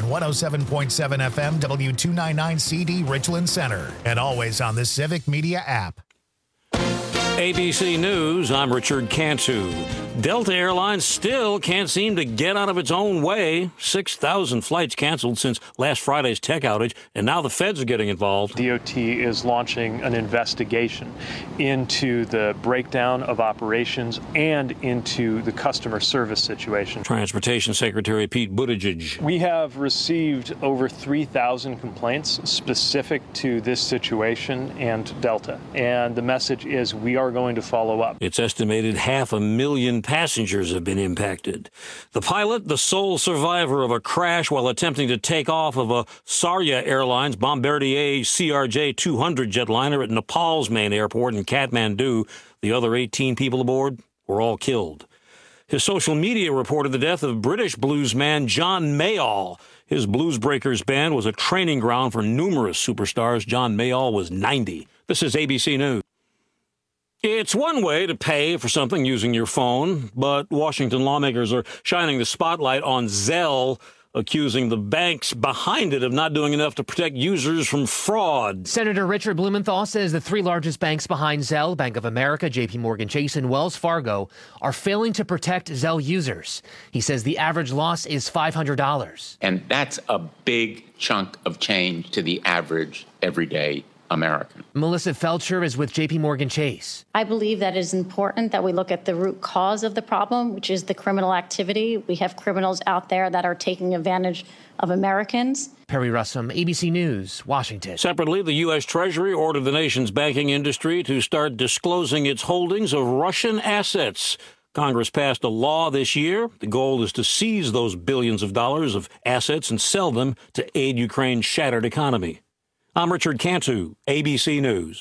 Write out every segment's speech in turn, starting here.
107.7 FM W299CD Richland Center, and always on the Civic Media app. ABC News, I'm Richard Cantu. Delta Airlines still can't seem to get out of its own way. 6,000 flights canceled since last Friday's tech outage, and now the feds are getting involved. DOT is launching an investigation into the breakdown of operations and into the customer service situation. Transportation Secretary Pete Buttigieg. We have received over 3,000 complaints specific to this situation and Delta, and the message is we are going to follow up. It's estimated 500,000 passengers have been impacted. The pilot, the sole survivor of a crash while attempting to take off of a Sarya Airlines Bombardier CRJ-200 jetliner at Nepal's main airport in Kathmandu. The other 18 people aboard were all killed. His social media reported the death of British bluesman John Mayall. His Blues Breakers band was a training ground for numerous superstars. John Mayall was 90. This is ABC News. It's one way to pay for something using your phone, but Washington lawmakers are shining the spotlight on Zelle, accusing the banks behind it of not doing enough to protect users from fraud. Senator Richard Blumenthal says the three largest banks behind Zelle, Bank of America, J.P. Morgan Chase, and Wells Fargo, are failing to protect Zelle users. He says the average loss is $500. And that's a big chunk of change to the average everyday American. Melissa Felcher is with J.P. Morgan Chase. I believe that it is important that we look at the root cause of the problem, which is the criminal activity. We have criminals out there that are taking advantage of Americans. Perry Russum, ABC News, Washington. Separately, the U.S. Treasury ordered the nation's banking industry to start disclosing its holdings of Russian assets. Congress passed a law this year. The goal is to seize those billions of dollars of assets and sell them to aid Ukraine's shattered economy. I'm Richard Cantu, ABC News.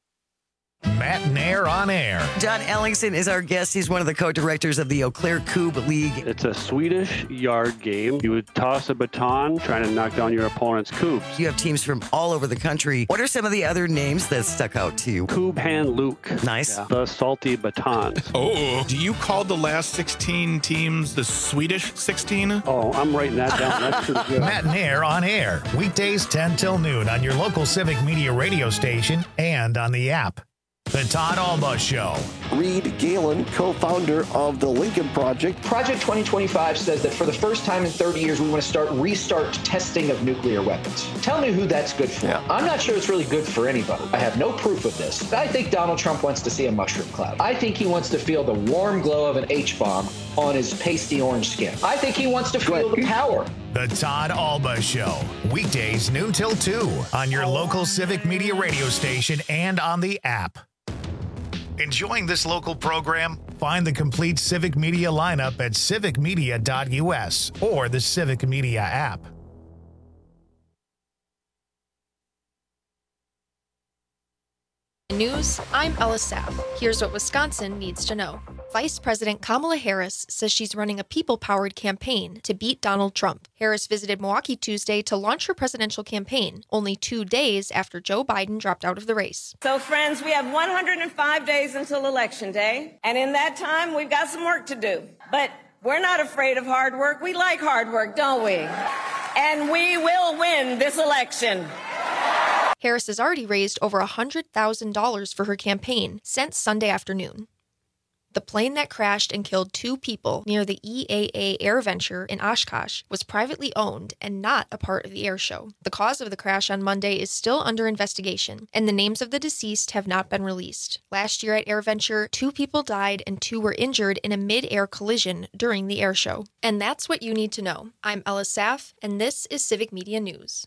Matt Nair on air. John Ellingson is our guest. He's one of the co-directors of the Eau Claire Coupe League. It's a Swedish yard game. You would toss a baton trying to knock down your opponent's coupes. You have teams from all over the country. What are some of the other names that stuck out to you? Coupe Hand Luke. Nice. Yeah. The salty baton. Oh, do you call the last 16 teams the Swedish 16? Oh, I'm writing that down. That's pretty good. Matt Nair on air. Weekdays 10 till noon on your local Civic Media radio station and on the app. The Todd Alba Show. Reed Galen, co-founder of the Lincoln Project. Project 2025 says that for the first time in 30 years, we want to restart testing of nuclear weapons. Tell me who that's good for. Yeah. I'm not sure it's really good for anybody. I have no proof of this. I think Donald Trump wants to see a mushroom cloud. I think he wants to feel the warm glow of an H-bomb on his pasty orange skin. I think he wants to feel the power. The Todd Alba Show. Weekdays noon till 2 on your local Civic Media radio station and on the app. Enjoying this local program? Find the complete Civic Media lineup at civicmedia.us or the Civic Media app. News, I'm Ella Sapp. Here's what Wisconsin needs to know. Vice President Kamala Harris says she's running a people-powered campaign to beat Donald Trump. Harris visited Milwaukee Tuesday to launch her presidential campaign, only 2 days after Joe Biden dropped out of the race. So, friends, we have 105 days until Election Day, and in that time, we've got some work to do. But we're not afraid of hard work. We like hard work, don't we? And we will win this election. Harris has already raised over $100,000 for her campaign since Sunday afternoon. The plane that crashed and killed 2 people near the EAA AirVenture in Oshkosh was privately owned and not a part of the air show. The cause of the crash on Monday is still under investigation, and the names of the deceased have not been released. Last year at AirVenture, 2 people died and 2 were injured in a mid-air collision during the air show. And that's what you need to know. I'm Ella Saff, and this is Civic Media News.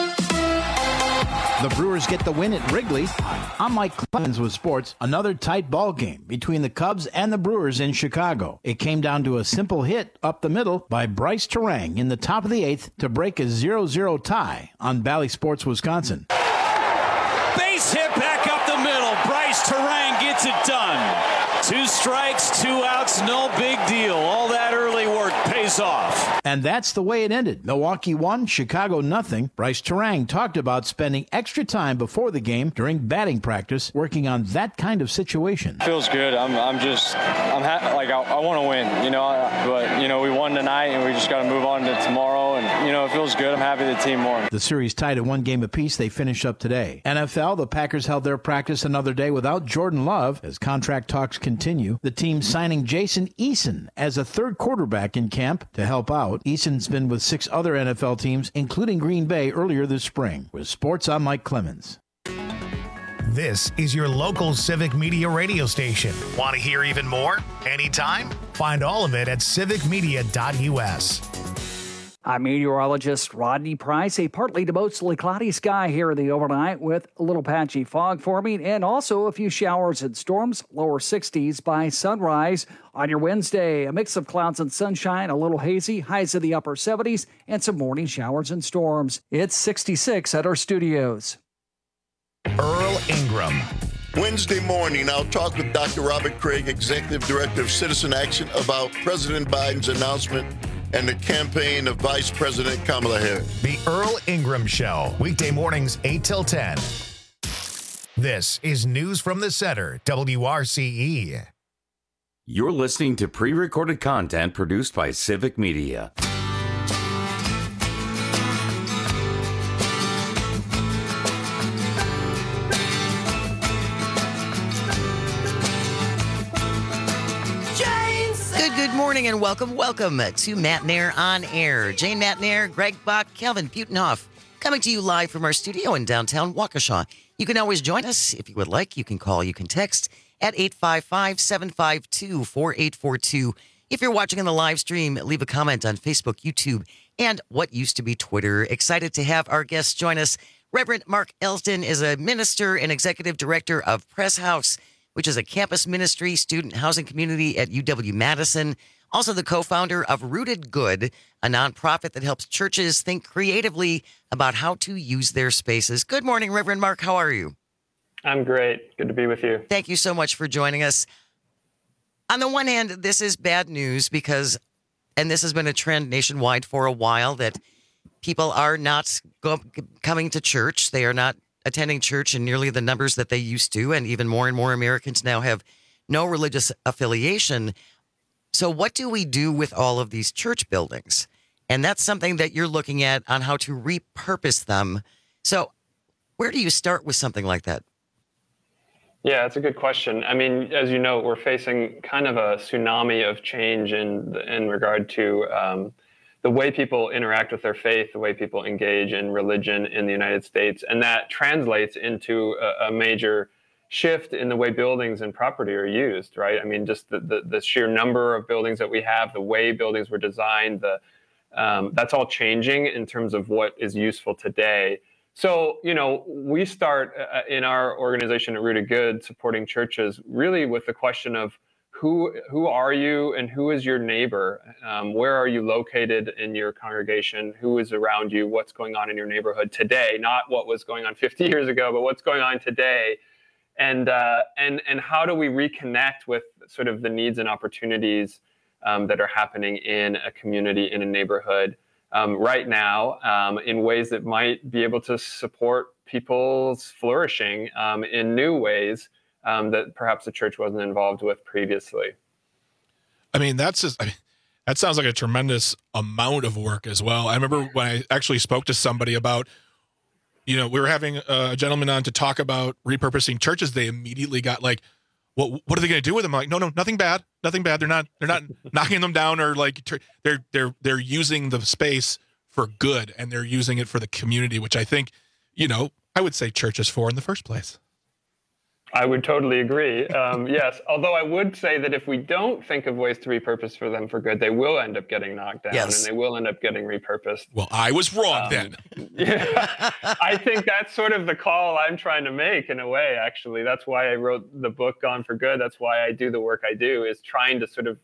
The Brewers get the win at Wrigley. I'm Mike Clemens with sports. Another tight ball game between the Cubs and the Brewers in Chicago. It came down to a simple hit up the middle by Bryce Terang in the top of the 8th to break a 0-0 tie on Bally Sports, Wisconsin. Base hit back up the middle. Bryce Terang gets it done. 2 strikes, 2 outs, no big deal. All that early work paid days off. And that's the way it ended. Milwaukee won, Chicago nothing. Bryce Terang talked about spending extra time before the game during batting practice, working on that kind of situation. Feels good. I want to win, but we won tonight and we just got to move on to tomorrow. And, it feels good. I'm happy the team won. The series tied at 1 game apiece. They finished up today. NFL, the Packers held their practice another day without Jordan Love as contract talks continue. The team signing Jason Eason as a third quarterback in camp to help out. Eason's been with 6 other NFL teams, including Green Bay earlier this spring. With sports, I'm Mike Clemens. This is your local Civic Media radio station. Want to hear even more? Anytime? Find all of it at civicmedia.us. I'm meteorologist Rodney Price. A partly to mostly cloudy sky here in the overnight with a little patchy fog forming and also a few showers and storms, lower 60s by sunrise. On your Wednesday, a mix of clouds and sunshine, a little hazy, highs in the upper 70s, and some morning showers and storms. It's 66 at our studios. Earl Ingram. Wednesday morning, I'll talk with Dr. Robert Craig, Executive Director of Citizen Action, about President Biden's announcement and the campaign of Vice President Kamala Harris. The Earl Ingram Show, weekday mornings 8 till 10. This is News from the Center, WRCE. You're listening to pre-recorded content produced by Civic Media. Good morning and welcome to Matt Nair on Air. Jane Matt Nair, Greg Bach, Kelvin Butenhoff, coming to you live from our studio in downtown Waukesha. You can always join us if you would like. You can call, you can text at 855-752-4842. If you're watching in the live stream, leave a comment on Facebook, YouTube, and what used to be Twitter. Excited to have our guests join us. Reverend Mark Elston is a minister and executive director of Press House, which is a campus ministry student housing community at UW-Madison. Also the co-founder of Rooted Good, a nonprofit that helps churches think creatively about how to use their spaces. Good morning, Reverend Mark. How are you? I'm great. Good to be with you. Thank you so much for joining us. On the one hand, this is bad news because, and this has been a trend nationwide for a while, that people are not coming to church. They are not attending church in nearly the numbers that they used to, and even more and more Americans now have no religious affiliation. So what do we do with all of these church buildings? And that's something that you're looking at on how to repurpose them. So where do you start with something like that? Yeah, that's a good question. I mean, as you know, we're facing kind of a tsunami of change in regard to the way people interact with their faith, the way people engage in religion in the United States. And that translates into a major shift in the way buildings and property are used, right? I mean, just the sheer number of buildings that we have, the way buildings were designed, that's all changing in terms of what is useful today. So, we start in our organization at Rooted Good supporting churches really with the question of who are you and who is your neighbor? Where are you located in your congregation? Who is around you? What's going on in your neighborhood today? Not what was going on 50 years ago, but what's going on today. And how do we reconnect with sort of the needs and opportunities that are happening in a community, in a neighborhood right now in ways that might be able to support people's flourishing in new ways that perhaps the church wasn't involved with previously. I mean, that sounds like a tremendous amount of work as well. I remember when I actually spoke to somebody about, we were having a gentleman on to talk about repurposing churches. They immediately got like, what are they going to do with them? I'm like, no, nothing bad. They're not knocking them down or like they're using the space for good and they're using it for the community, which I think, I would say church is for in the first place. I would totally agree. Yes. Although I would say that if we don't think of ways to repurpose for them for good, they will end up getting knocked down and they will end up getting repurposed. Well, I was wrong then. Yeah, I think that's sort of the call I'm trying to make in a way, actually. That's why I wrote the book Gone for Good. That's why I do the work I do, is trying to sort of,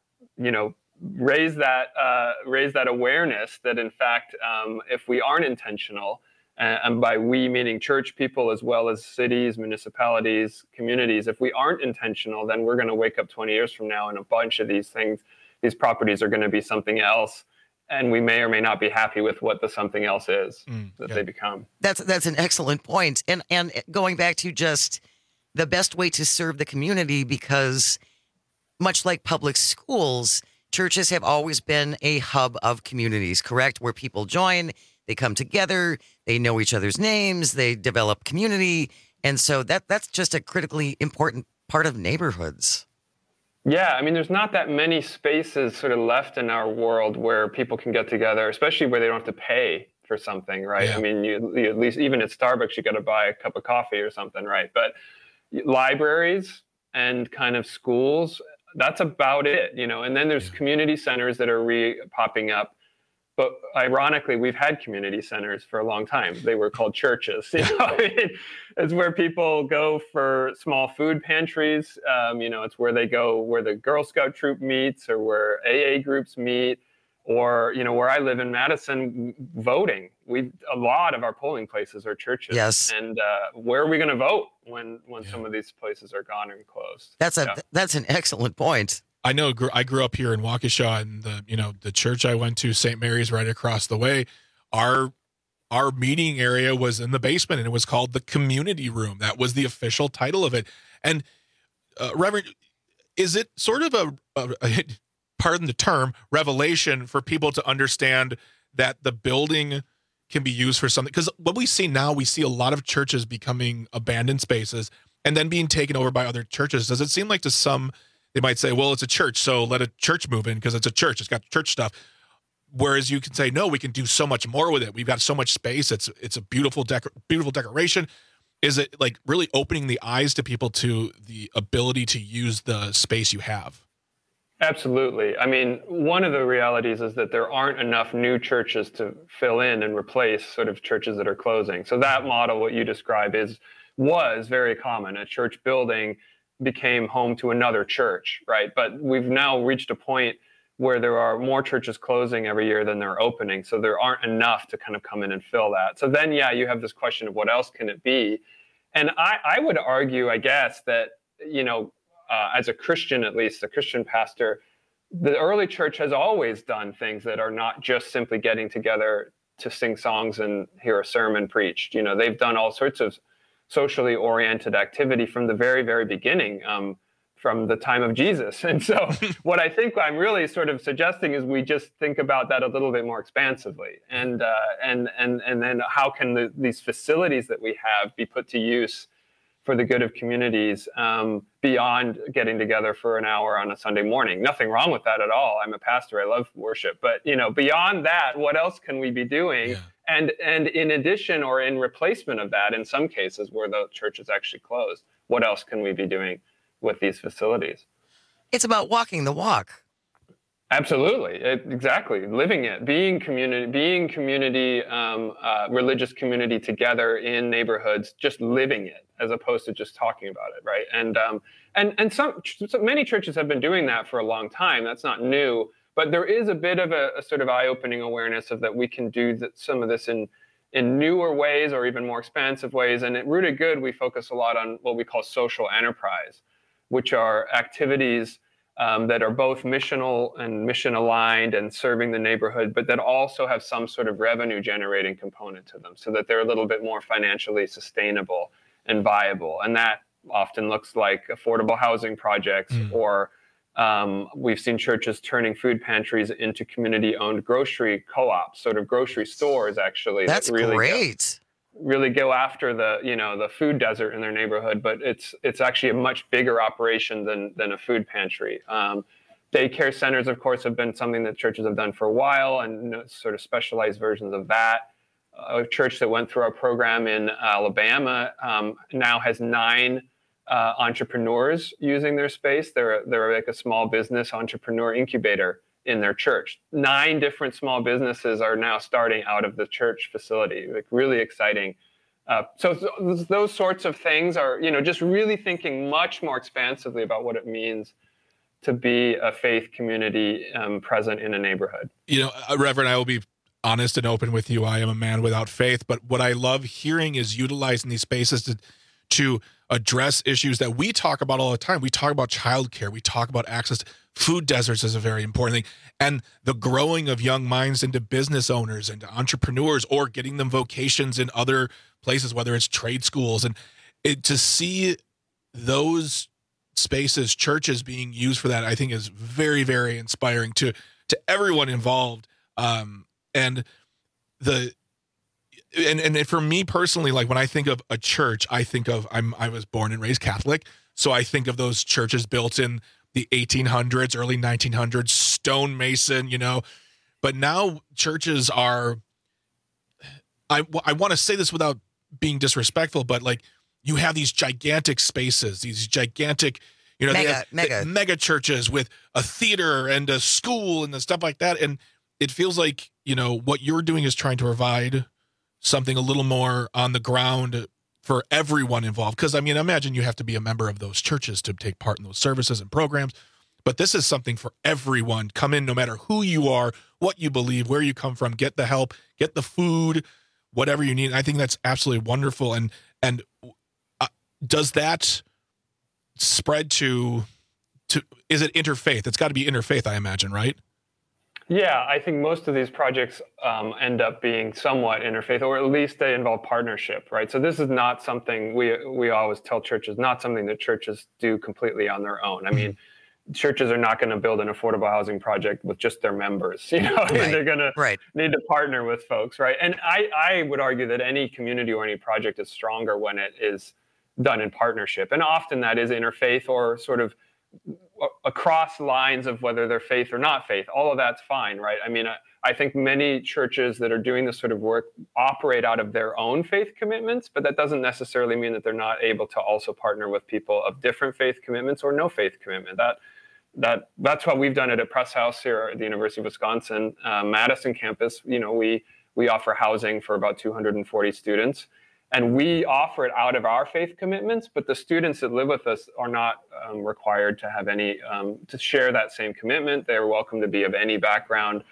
raise that awareness that in fact, if we aren't intentional, and by we meaning church people as well as cities, municipalities, communities, if we aren't intentional, then we're going to wake up 20 years from now and a bunch of these things these properties are going to be something else. And we may or may not be happy with what the something else is they become. That's an excellent point. And going back to just the best way to serve the community, because much like public schools, churches have always been a hub of communities, correct? Where people join, they come together, they know each other's names, they develop community. And so that's just a critically important part of neighborhoods. Yeah, I mean, there's not that many spaces sort of left in our world where people can get together, especially where they don't have to pay for something, right? Yeah. I mean, you at least, even at Starbucks, you got to buy a cup of coffee or something, right? But libraries and kind of schools, that's about it, and then there's community centers that are popping up. But ironically, we've had community centers for a long time. They were called churches. It's where people go for small food pantries. It's where they go, where the Girl Scout troop meets, or where AA groups meet, or where I live in Madison, voting. A lot of our polling places are churches. Yes. And where are we going to vote when some of these places are gone and closed? That's an excellent point. I know I grew up here in Waukesha, and the church I went to, St. Mary's, right across the way. Our meeting area was in the basement, and it was called the community room. That was the official title of it. And Reverend, is it sort of a pardon the term, revelation for people to understand that the building can be used for something? Because what we see now, we see a lot of churches becoming abandoned spaces and then being taken over by other churches. Does it seem like to some, they might say, well, it's a church, so let a church move in because it's a church. It's got church stuff. Whereas you can say, no, we can do so much more with it. We've got so much space. It's a beautiful decoration. Is it like really opening the eyes to people to the ability to use the space you have? Absolutely. I mean, one of the realities is that there aren't enough new churches to fill in and replace sort of churches that are closing. So that model, what you describe, was very common. A church building became home to another church, right? But we've now reached a point where there are more churches closing every year than they're opening. So there aren't enough to kind of come in and fill that. So then, yeah, you have this question of what else can it be? And I would argue, I guess, that, as a Christian, at least a Christian pastor, the early church has always done things that are not just simply getting together to sing songs and hear a sermon preached. They've done all sorts of socially oriented activity from the very, very beginning, from the time of Jesus. And so what I think I'm really sort of suggesting is we just think about that a little bit more expansively. And then how can these facilities that we have be put to use for the good of communities beyond getting together for an hour on a Sunday morning? Nothing wrong with that at all. I'm a pastor. I love worship. But, beyond that, what else can we be doing? Yeah. And in addition or in replacement of that, in some cases where the church is actually closed, what else can we be doing with these facilities? It's about walking the walk. Absolutely. Exactly. Living it, being community, religious community together in neighborhoods, just living it as opposed to just talking about it. Right. And so many churches have been doing that for a long time. That's not new, but there is a bit of a sort of eye-opening awareness of that we can do some of this in newer ways or even more expansive ways. And at Rooted Good, we focus a lot on what we call social enterprise, which are activities that are both missional and mission aligned and serving the neighborhood, but that also have some sort of revenue generating component to them so that they're a little bit more financially sustainable and viable. And that often looks like affordable housing projects or we've seen churches turning food pantries into community owned grocery co-ops, sort of grocery stores, actually. That's really great. Really go after the food desert in their neighborhood, but it's actually a much bigger operation than a food pantry. Daycare centers, of course, have been something that churches have done for a while, and sort of specialized versions of that. A church that went through our program in Alabama now has 9 entrepreneurs using their space. They're like a small business entrepreneur incubator in their church. 9 different small businesses are now starting out of the church facility. Like, really exciting. So those sorts of things are, just really thinking much more expansively about what it means to be a faith community present in a neighborhood. Reverend, I will be honest and open with you. I am a man without faith, but what I love hearing is utilizing these spaces to address issues that we talk about all the time. We talk about childcare. We talk about access to food deserts is a very important thing. And the growing of young minds into business owners and entrepreneurs, or getting them vocations in other places, whether it's trade schools. And to see those spaces, churches being used for that, I think is very, very inspiring to everyone involved. And for me personally, like when I think of a church, I think of, I was born and raised Catholic. So I think of those churches built in the 1800s, early 1900s, stonemason, but now churches are, I want to say this without being disrespectful, but like you have these gigantic spaces, these gigantic, mega churches with a theater and a school and the stuff like that. And it feels like, what you're doing is trying to provide something a little more on the ground for everyone involved. Because, imagine you have to be a member of those churches to take part in those services and programs. But this is something for everyone. Come in no matter who you are, what you believe, where you come from, get the help, get the food, whatever you need. I think that's absolutely wonderful. And does that spread to is it interfaith? It's got to be interfaith, I imagine, right? Yeah, I think most of these projects end up being somewhat interfaith, or at least they involve partnership, right? So this is not something we always tell churches, not something that churches do completely on their own. I mean, churches are not going to build an affordable housing project with just their members, Right. They're going to need to partner with folks, right? And I would argue that any community or any project is stronger when it is done in partnership. And often that is interfaith or sort of across lines of whether they're faith or not faith. All of that's fine, right? I think many churches that are doing this sort of work operate out of their own faith commitments, but that doesn't necessarily mean that they're not able to also partner with people of different faith commitments or no faith commitment. That's what we've done at Press House here at the University of Wisconsin, Madison campus. We offer housing for about 240 students. And we offer it out of our faith commitments, but the students that live with us are not required to have any, to share that same commitment. They're welcome to be of any background.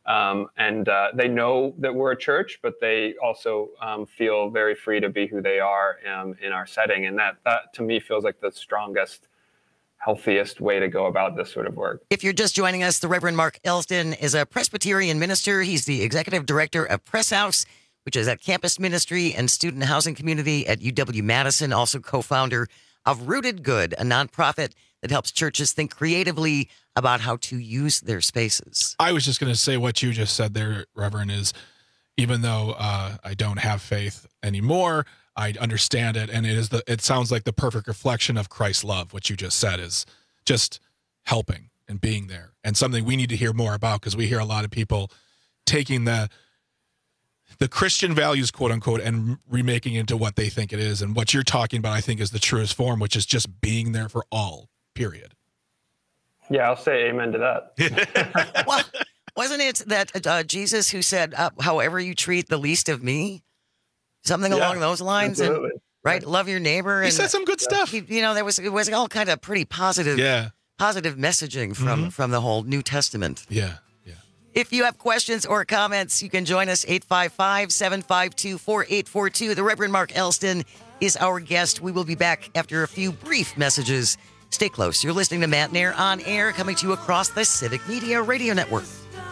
And they know that we're a church, but they also feel very free to be who they are in our setting. And that to me feels like the strongest, healthiest way to go about this sort of work. If you're just joining us, the Reverend Mark Elston is a Presbyterian minister. He's the executive director of Press House, which is a campus ministry and student housing community at UW-Madison, also co-founder of Rooted Good, a nonprofit that helps churches think creatively about how to use their spaces. I was just going to say what you just said there, Reverend, is even though I don't have faith anymore, I understand it, and it sounds like the perfect reflection of Christ's love. What you just said is just helping and being there, and something we need to hear more about, because we hear a lot of people taking the Christian values, quote unquote, and remaking it into what they think it is. And what you're talking about, I think, is the truest form, which is just being there for all, period. Yeah, I'll say amen to that. Well, wasn't it that Jesus who said, however you treat the least of me, something along those lines? Absolutely. And, right? Love your neighbor. He said some good stuff. It was all kind of pretty positive, positive messaging from the whole New Testament. Yeah. If you have questions or comments, you can join us 855-752-4842. The Reverend Mark Elston is our guest. We will be back after a few brief messages. Stay close. You're listening to Matt Nair on Air, coming to you across the Civic Media Radio Network.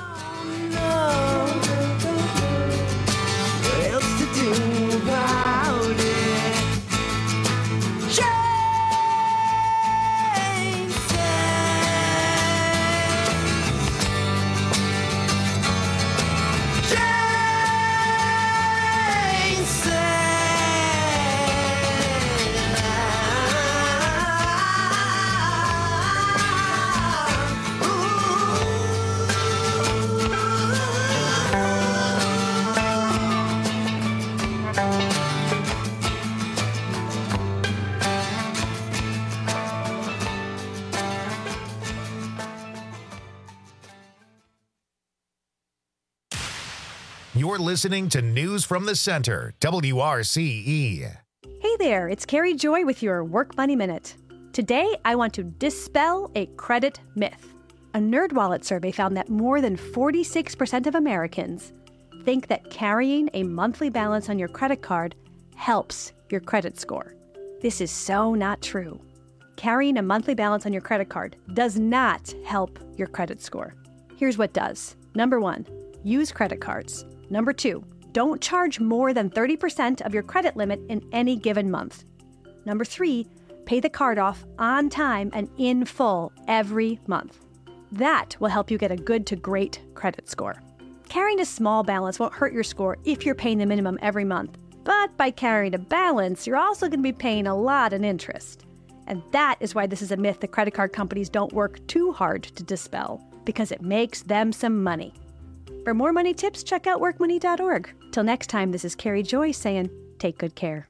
You're listening to News from the Center, WRCE. Hey there, it's Carrie Joy with your Work Money Minute. Today, I want to dispel a credit myth. A NerdWallet survey found that more than 46% of Americans think that carrying a monthly balance on your credit card helps your credit score. This is so not true. Carrying a monthly balance on your credit card does not help your credit score. Here's what does. Number 1, use credit cards. Number 2, don't charge more than 30% of your credit limit in any given month. Number 3, pay the card off on time and in full every month. That will help you get a good to great credit score. Carrying a small balance won't hurt your score if you're paying the minimum every month. But by carrying a balance, you're also going to be paying a lot in interest. And that is why this is a myth that credit card companies don't work too hard to dispel, because it makes them some money. For more money tips, check out workmoney.org. Till next time, this is Carrie Joy saying, take good care.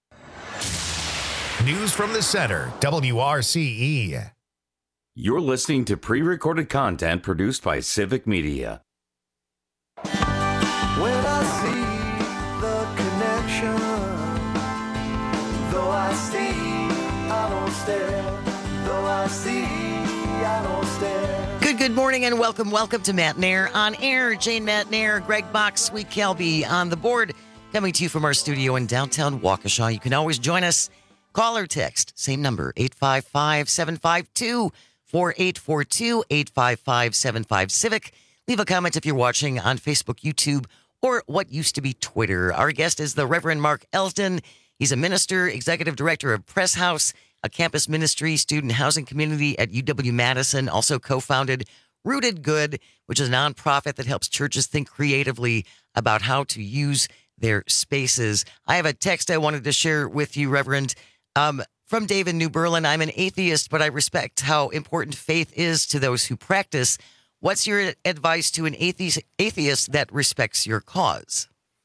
News from the Center, WRCE. You're listening to pre-recorded content produced by Civic Media. When I see the connection, though I see, I don't stare. Though I see, I don't stare. Good morning and welcome to Matt Nair on air. Jane Matt Nair, Greg Box, Sweet Kelby on the board. Coming to you from our studio in downtown Waukesha. You can always join us. Call or text, same number, 855-752-4842, 855-75-Civic. Leave a comment if you're watching on Facebook, YouTube, or what used to be Twitter. Our guest is the Reverend Mark Elston. He's a minister, executive director of Press House, a campus ministry, student housing community at UW-Madison, also co-founded Rooted Good, which is a nonprofit that helps churches think creatively about how to use their spaces. I have a text I wanted to share with you, Reverend, from Dave in New Berlin. I'm an atheist, but I respect how important faith is to those who practice. What's your advice to an atheist that respects your cause?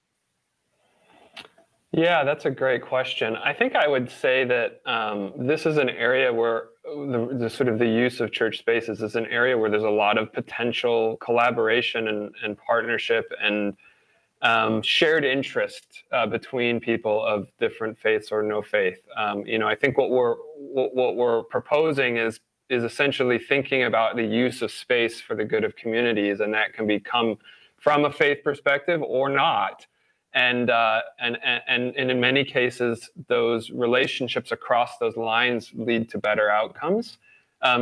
Yeah, that's a great question. I think I would say that this is an area where the sort of the use of church spaces is an area where there's a lot of potential collaboration and partnership and shared interest between people of different faiths or no faith. I think what we're proposing is essentially thinking about the use of space for the good of communities, and that can become from a faith perspective or not. And in many cases, those relationships across those lines lead to better outcomes. I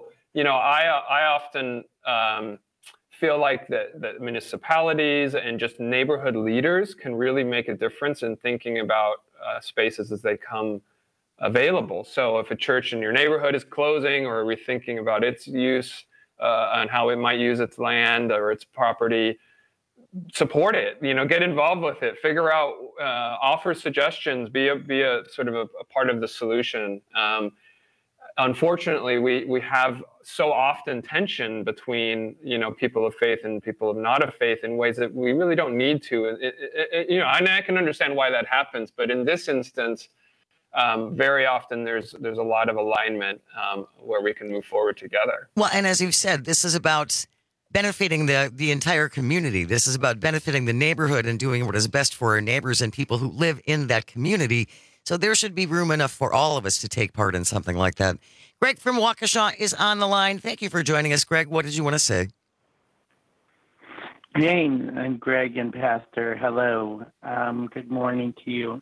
often feel like that municipalities and just neighborhood leaders can really make a difference in thinking about spaces as they come available. So if a church in your neighborhood is closing or rethinking about its use and how it might use its land or its property, support it, get involved with it, figure out, offer suggestions, be a sort of a part of the solution. Unfortunately, we have so often tension between, people of faith and people of not of faith in ways that we really don't need to. And I can understand why that happens, but in this instance, very often there's a lot of alignment where we can move forward together. Well, and as you've said, this is about benefiting the entire community. This is about benefiting the neighborhood and doing what is best for our neighbors and people who live in that community. So there should be room enough for all of us to take part in something like that. Greg from Waukesha is on the line. Thank you for joining us, Greg. What did you want to say? Jane and Greg and Pastor, hello. Good morning to you.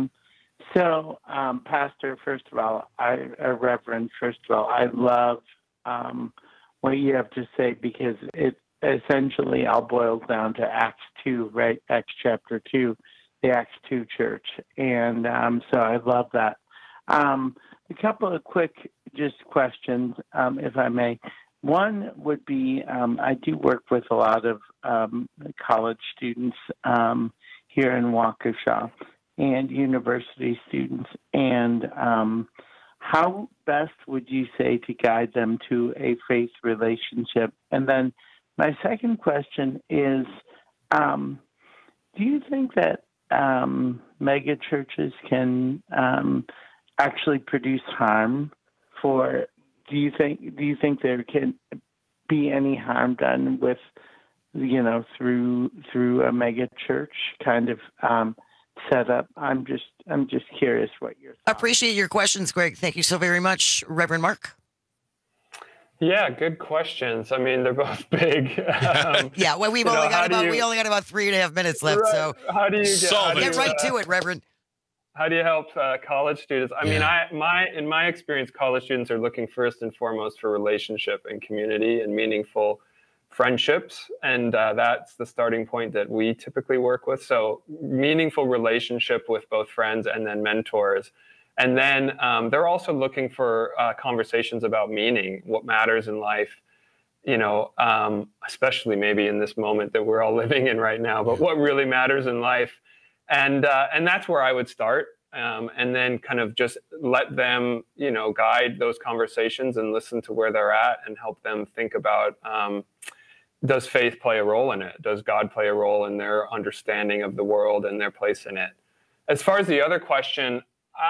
Pastor, first of all, Reverend, first of all, I love what you have to say, because it essentially all boils down to Acts 2, right? Acts chapter 2, the Acts 2 church. And so I love that. A couple of quick just questions, if I may. One would be, I do work with a lot of college students here in Waukesha and university students. And how best would you say to guide them to a faith relationship? And then my second question is, do you think that mega churches can actually produce harm do you think there can be any harm done with, through a mega church kind of set up? I'm just curious what your thoughts. Appreciate your questions, Greg. Thank you so very much, Reverend Mark. Yeah, good questions. I mean, they're both big. Yeah, well, we only got about 3.5 minutes left. Right. So how do you get right to it, Reverend? How do you help college students? I mean, in my experience, college students are looking first and foremost for relationship and community and meaningful friendships. And that's the starting point that we typically work with. So meaningful relationship with both friends and then mentors. And then they're also looking for conversations about meaning, what matters in life, especially maybe in this moment that we're all living in right now, but what really matters in life. And that's where I would start. And then kind of just let them, guide those conversations and listen to where they're at and help them think about, does faith play a role in it? Does God play a role in their understanding of the world and their place in it? As far as the other question,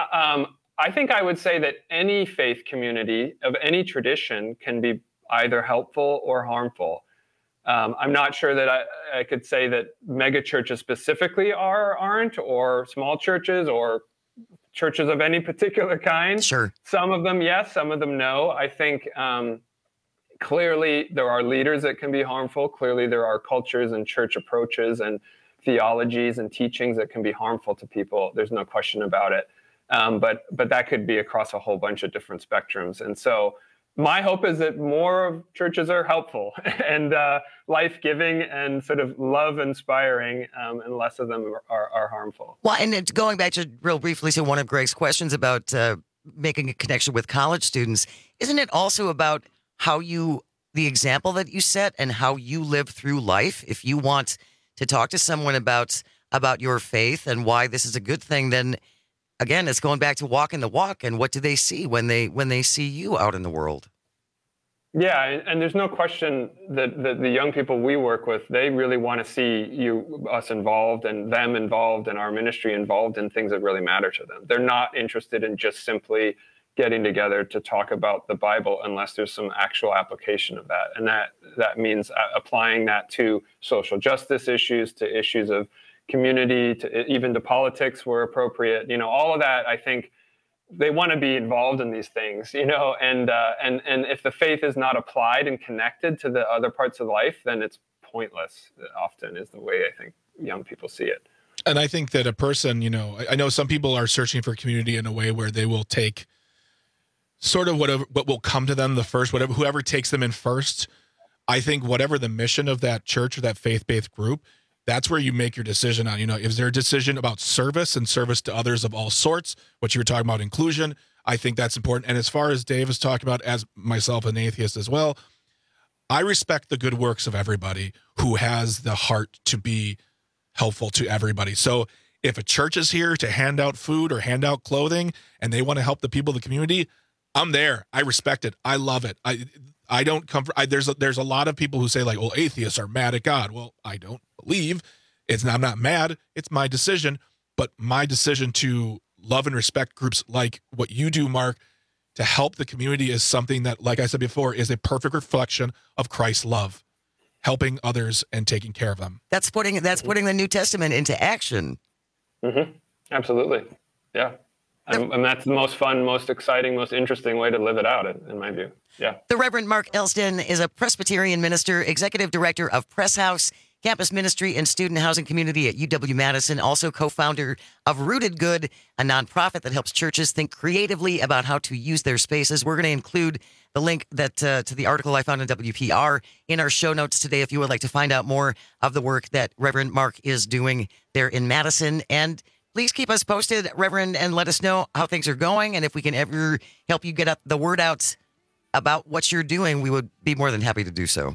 I think I would say that any faith community of any tradition can be either helpful or harmful. I'm not sure that I could say that mega churches specifically aren't, or small churches, or churches of any particular kind. Sure. Some of them, yes. Some of them, no. I think clearly there are leaders that can be harmful. Clearly there are cultures and church approaches and theologies and teachings that can be harmful to people. There's no question about it. But that could be across a whole bunch of different spectrums. And so my hope is that more churches are helpful and life-giving and sort of love-inspiring, and less of them are harmful. Well, and going back to real briefly to one of Greg's questions about making a connection with college students, isn't it also about the example that you set and how you live through life? If you want to talk to someone about your faith and why this is a good thing, then again, it's going back to walking the walk. And what do they see when they see you out in the world? Yeah, and there's no question that the young people we work with, they really want to see us involved and them involved and our ministry involved in things that really matter to them. They're not interested in just simply getting together to talk about the Bible unless there's some actual application of that. And that means applying that to social justice issues, to issues of community, even to politics where appropriate. All of that, I think they want to be involved in these things, and if the faith is not applied and connected to the other parts of life, then it's pointless, often is the way I think young people see it. And I think that a person, I know some people are searching for community in a way where they will take sort of what will come to them the first, whoever takes them in first. I think whatever the mission of that church or that faith-based group, that's where you make your decision on, is there a decision about service and service to others of all sorts, what you were talking about, inclusion? I think that's important. And as far as Dave is talking about, as myself an atheist as well, I respect the good works of everybody who has the heart to be helpful to everybody. So if a church is here to hand out food or hand out clothing and they want to help the people of the community, I'm there. I respect it. I love it. I don't come from, there's a lot of people who say like, well, atheists are mad at God. Well, I don't believe I'm not mad. It's my decision, but my decision to love and respect groups like what you do, Mark, to help the community is something that, like I said before, is a perfect reflection of Christ's love, helping others and taking care of them. That's putting the New Testament into action. Mm-hmm. Absolutely. Yeah. And that's the most fun, most exciting, most interesting way to live it out, in my view. Yeah. The Reverend Mark Elston is a Presbyterian minister, executive director of Press House, campus ministry and student housing community at UW-Madison, also co-founder of Rooted Good, a nonprofit that helps churches think creatively about how to use their spaces. We're going to include the link to the article I found in WPR in our show notes today if you would like to find out more of the work that Reverend Mark is doing there in Madison. And please keep us posted, Reverend, and let us know how things are going. And if we can ever help you get the word out about what you're doing, we would be more than happy to do so.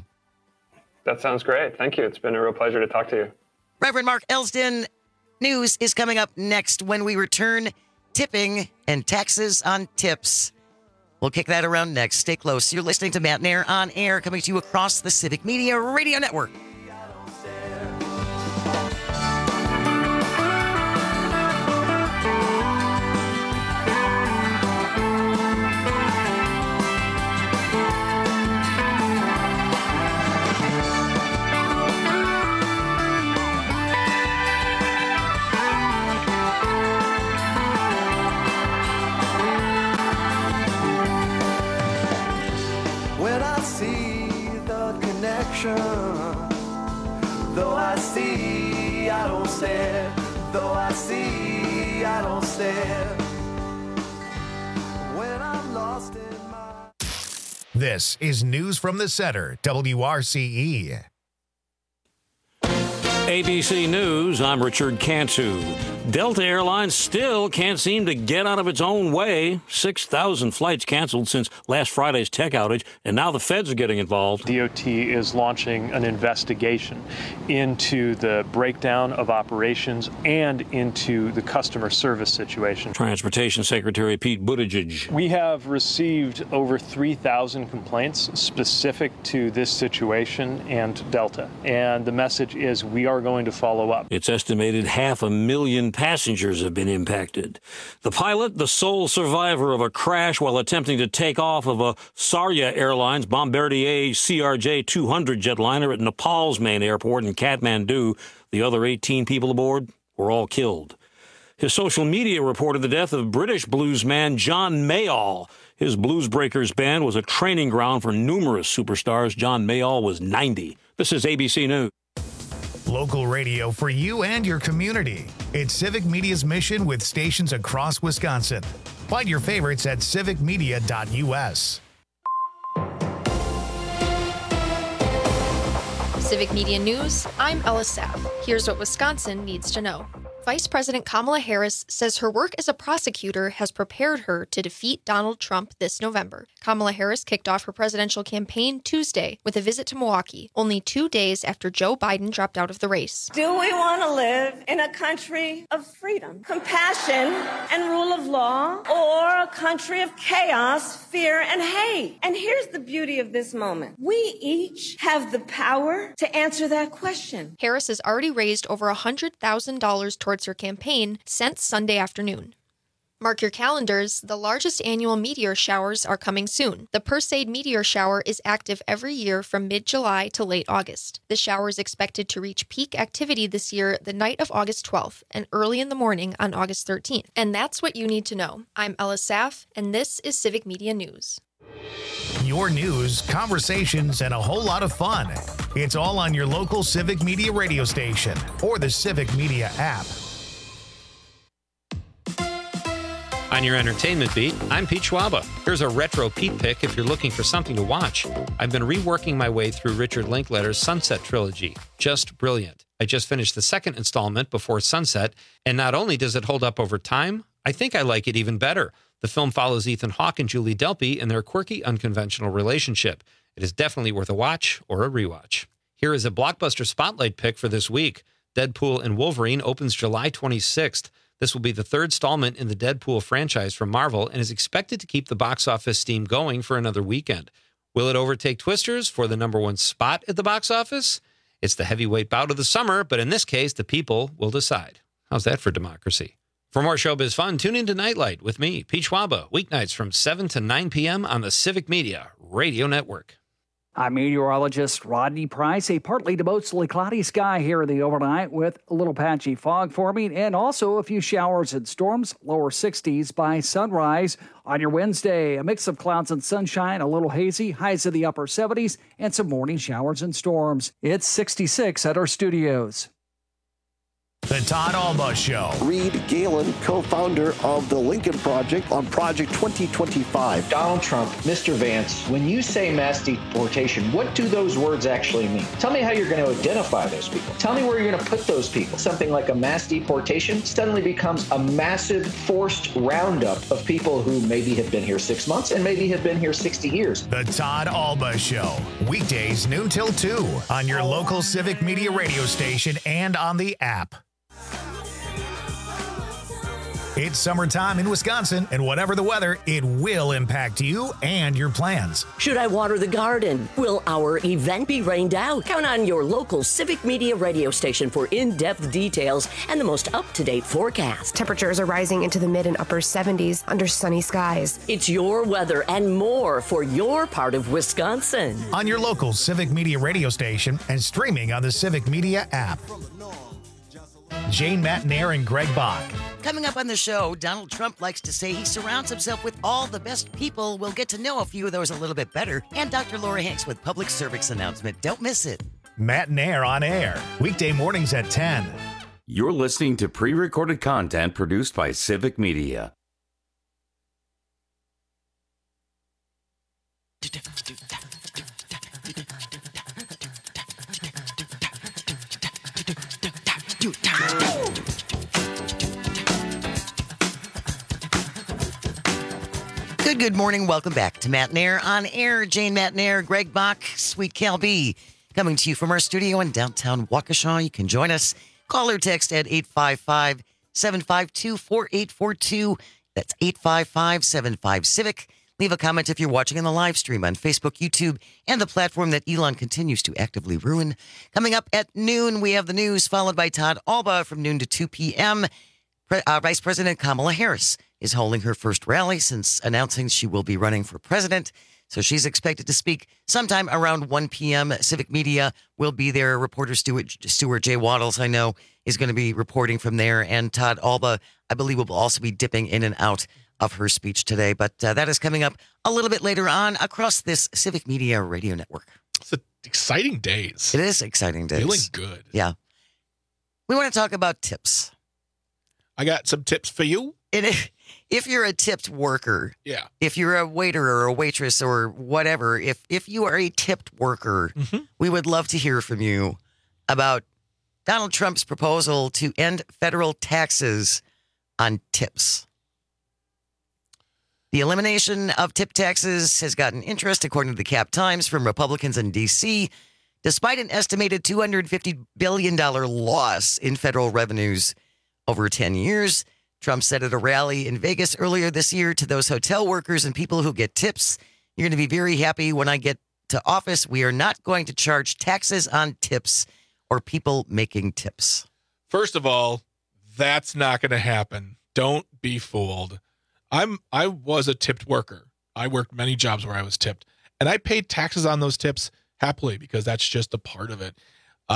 That sounds great. Thank you. It's been a real pleasure to talk to you. Reverend Mark Elston, news is coming up next when we return. Tipping and taxes on tips. We'll kick that around next. Stay close. You're listening to Matt Nair on air, coming to you across the Civic Media Radio Network. Though I see, I don't stare. Though I see, I I don't stare when I'm lost in my... This is News from the Center, WRCE. ABC News, I'm Richard Cantu. Delta Airlines still can't seem to get out of its own way. 6,000 flights canceled since last Friday's tech outage, and now the feds are getting involved. DOT is launching an investigation into the breakdown of operations and into the customer service situation. Transportation Secretary Pete Buttigieg. We have received over 3,000 complaints specific to this situation and Delta, and the message is we are going to follow up. It's estimated 500,000 passengers have been impacted. The pilot, the sole survivor of a crash while attempting to take off of a Sarya Airlines Bombardier CRJ-200 jetliner at Nepal's main airport in Kathmandu. The other 18 people aboard were all killed. His social media reported the death of British bluesman John Mayall. His Blues Breakers band was a training ground for numerous superstars. John Mayall was 90. This is ABC News. Local radio for you and your community. It's Civic Media's mission with stations across Wisconsin. Find your favorites at civicmedia.us. Civic Media News, I'm Ella Sapp. Here's what Wisconsin needs to know. Vice President Kamala Harris says her work as a prosecutor has prepared her to defeat Donald Trump this November. Kamala Harris kicked off her presidential campaign Tuesday with a visit to Milwaukee, only 2 days after Joe Biden dropped out of the race. Do we want to live in a country of freedom, compassion, and rule of law, or a country of chaos, fear, and hate? And here's the beauty of this moment. We each have the power to answer that question. Harris has already raised over $100,000 towards her campaign since Sunday afternoon. Mark your calendars, the largest annual meteor showers are coming soon. The Perseid meteor shower is active every year from mid-July to late August. The shower is expected to reach peak activity this year the night of August 12th and early in the morning on August 13th. And that's what you need to know. I'm Ella Saff, and this is Civic Media News. Your news, conversations, and a whole lot of fun. It's all on your local Civic Media radio station or the Civic Media app. On your entertainment beat, I'm Pete Schwaba. Here's a retro Pete pick if you're looking for something to watch. I've been reworking my way through Richard Linklater's Sunset trilogy. Just brilliant. I just finished the second installment before sunset, and not only does it hold up over time, I think I like it even better. The film follows Ethan Hawke and Julie Delpy in their quirky, unconventional relationship. It is definitely worth a watch or a rewatch. Here is a blockbuster spotlight pick for this week. Deadpool and Wolverine opens July 26th. This will be the third installment in the Deadpool franchise from Marvel and is expected to keep the box office steam going for another weekend. Will it overtake Twisters for the number one spot at the box office? It's the heavyweight bout of the summer, but in this case, the people will decide. How's that for democracy? For more showbiz fun, tune into Nightlight with me, Pete Schwaba, weeknights from 7 to 9 p.m. on the Civic Media Radio Network. I'm meteorologist Rodney Price. A partly to mostly cloudy sky here in the overnight with a little patchy fog forming and also a few showers and storms, lower 60s by sunrise. On your Wednesday, a mix of clouds and sunshine, a little hazy, highs in the upper 70s, and some morning showers and storms. It's 66 at our studios. The Todd Alba Show. Reed Galen, co-founder of the Lincoln Project on Project 2025. Donald Trump, Mr. Vance, when you say mass deportation, what do those words actually mean? Tell me how you're going to identify those people. Tell me where you're going to put those people. Something like a mass deportation suddenly becomes a massive forced roundup of people who maybe have been here 6 months and maybe have been here 60 years. The Todd Alba Show. Weekdays noon till 2 on your local Civic Media radio station and on the app. It's summertime in Wisconsin, and whatever the weather, it will impact you and your plans. Should I water the garden? Will our event be rained out? Count on your local Civic Media radio station for in-depth details and the most up-to-date forecast. Temperatures are rising into the mid and upper 70s under sunny skies. It's your weather and more for your part of Wisconsin. On your local Civic Media radio station and streaming on the Civic Media app. Jane Matnair and Greg Bach. Coming up on the show, Donald Trump likes to say he surrounds himself with all the best people. We'll get to know a few of those a little bit better. And Dr. Laura Hanks with public service announcement. Don't miss it. Matnair on air, weekday mornings at 10. You're listening to pre-recorded content produced by Civic Media. Good morning. Welcome back to Matt Nair on Air. Jane Matt Nair, Greg Bach, Sweet Cal B, coming to you from our studio in downtown Waukesha. You can join us. Call or text at 855-752-4842. That's 855-75-CIVIC. Leave a comment if you're watching on the live stream on Facebook, YouTube, and the platform that Elon continues to actively ruin. Coming up at noon, we have the news, followed by Todd Alba from noon to 2 p.m. Vice President Kamala Harris is holding her first rally since announcing she will be running for president. So she's expected to speak sometime around 1 p.m. Civic Media will be there. Reporter Stuart J. Waddles, I know, is going to be reporting from there. And Todd Alba, I believe, will also be dipping in and out of her speech today. But that is coming up a little bit later on across this Civic Media radio network. It's exciting days. It is exciting days. Feeling good. Yeah. We want to talk about tips. I got some tips for you. If you're a tipped worker, yeah. If you're a waiter or a waitress or whatever, if you are a tipped worker, we would love to hear from you about Donald Trump's proposal to end federal taxes on tips. The elimination of tip taxes has gotten interest, according to the Cap Times, from Republicans in D.C., despite an estimated $250 billion loss in federal revenues over 10 years. Trump said at a rally in Vegas earlier this year to those hotel workers and people who get tips, "You're going to be very happy when I get to office. We are not going to charge taxes on tips or people making tips." First of all, that's not going to happen. Don't be fooled. I was a tipped worker. I worked many jobs where I was tipped, and I paid taxes on those tips happily because that's just a part of it.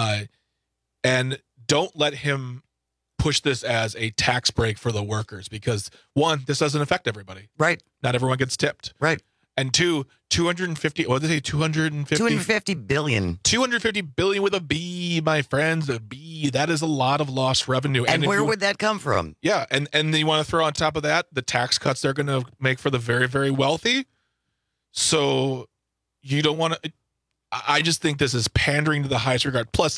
And don't let him push this as a tax break for the workers because, one, this doesn't affect everybody. Right. Not everyone gets tipped. Right. And two, 250, what did they say, 250 billion. 250 billion with a B, my friends, a B. That is a lot of lost revenue. And where would that come from? Yeah. And you want to throw on top of that the tax cuts they're going to make for the very, very wealthy. So you don't want to, I just think this is pandering to the highest regard. Plus,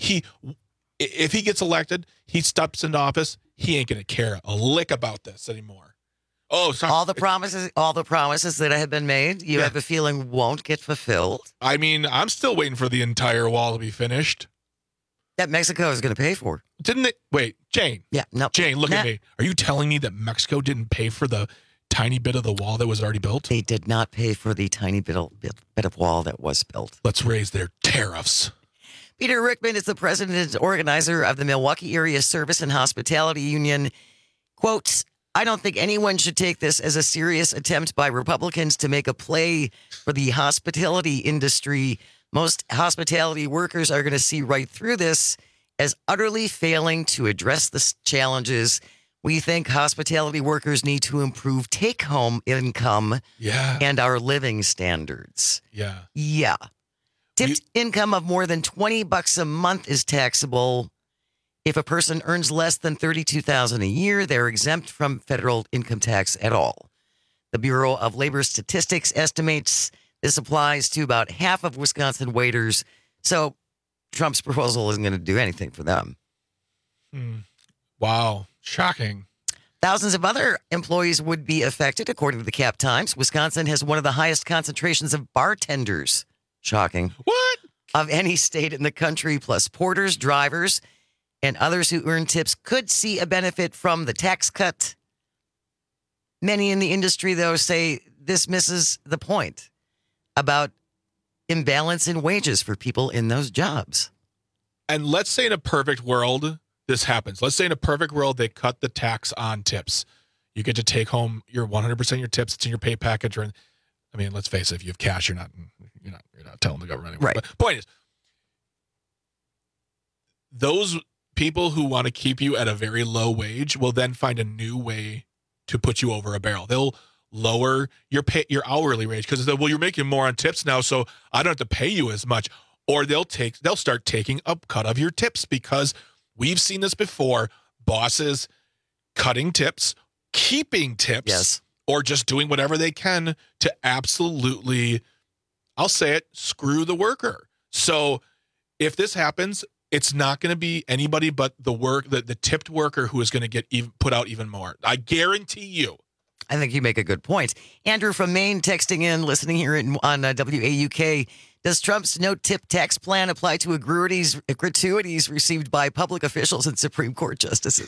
if he gets elected, he steps into office, he ain't going to care a lick about this anymore. Oh, sorry. All the promises that have been made, you have a feeling won't get fulfilled. I mean, I'm still waiting for the entire wall to be finished. That Mexico is going to pay for. Didn't it? Wait, Jane. Yeah, no. Jane, look at me. Are you telling me that Mexico didn't pay for the tiny bit of the wall that was already built? They did not pay for the tiny bit of wall that was built. Let's raise their tariffs. Peter Rickman is the president and organizer of the Milwaukee Area Service and Hospitality Union. Quote, "I don't think anyone should take this as a serious attempt by Republicans to make a play for the hospitality industry. Most hospitality workers are going to see right through this as utterly failing to address the challenges. We think hospitality workers need to improve take-home income and our living standards." Yeah. Tipped income of more than $20 a month is taxable. If a person earns less than $32,000 a year, they're exempt from federal income tax at all. The Bureau of Labor Statistics estimates this applies to about half of Wisconsin waiters. So Trump's proposal isn't going to do anything for them. Wow. Shocking. Thousands of other employees would be affected, according to the Cap Times. Wisconsin has one of the highest concentrations of bartenders. Shocking. What? Of any state in the country, plus porters, drivers, and others who earn tips could see a benefit from the tax cut. Many in the industry, though, say this misses the point about imbalance in wages for people in those jobs. And let's say in a perfect world, this happens. Let's say in a perfect world, they cut the tax on tips. You get to take home your 100% your tips. It's in your pay package. Or, I mean, let's face it, if you have cash, you're not telling the government anymore. Right. But point is, those people who want to keep you at a very low wage will then find a new way to put you over a barrel. They'll lower your hourly wage because well, you're making more on tips now, so I don't have to pay you as much. Or they'll start taking a cut of your tips because We've seen this before. Bosses cutting tips, keeping tips, or just doing whatever they can to absolutely, I'll say it, screw the worker. So if this happens, it's not going to be anybody but the tipped worker who is going to get put out even more. I guarantee you. I think you make a good point. Andrew from Maine texting in, listening here on WAUK. Does Trump's no-tip tax plan apply to gratuities received by public officials and Supreme Court justices?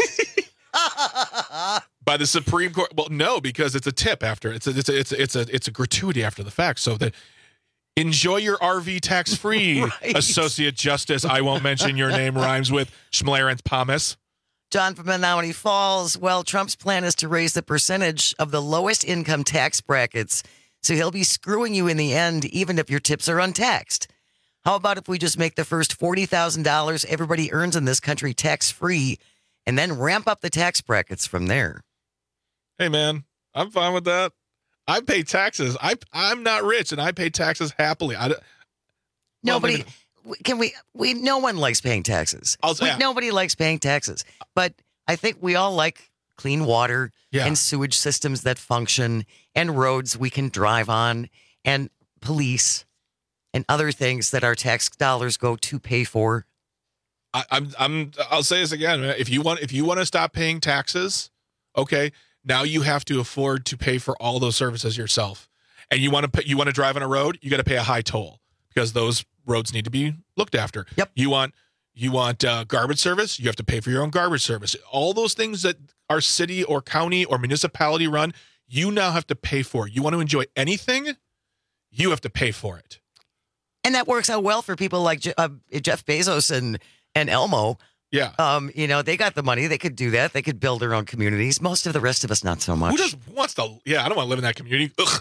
By the Supreme Court? Well, no, because it's a tip after. It's a gratuity after the fact. So enjoy your RV tax-free, right. Associate Justice. I won't mention your name. Rhymes with Schmlerance Pomus. John from Menominee Falls. Well, Trump's plan is to raise the percentage of the lowest income tax brackets. So he'll be screwing you in the end, even if your tips are untaxed. How about if we just make the first $40,000 everybody earns in this country tax-free and then ramp up the tax brackets from there? Hey, man, I'm fine with that. I pay taxes. I'm not rich, and I pay taxes happily. No one likes paying taxes. Nobody likes paying taxes. But I think we all like clean water and sewage systems that function and roads we can drive on and police and other things that our tax dollars go to pay for. I'll say this again. If you want to stop paying taxes, okay, now you have to afford to pay for all those services yourself. And you want to drive on a road, you got to pay a high toll because those roads need to be looked after. Yep. You want garbage service, you have to pay for your own garbage service. All those things that our city or county or municipality run, you now have to pay for. You want to enjoy anything, you have to pay for it. And that works out well for people like Jeff Bezos and Elmo. Yeah. They got the money. They could do that. They could build their own communities. Most of the rest of us, not so much. Who just wants to? Yeah, I don't want to live in that community. Ugh.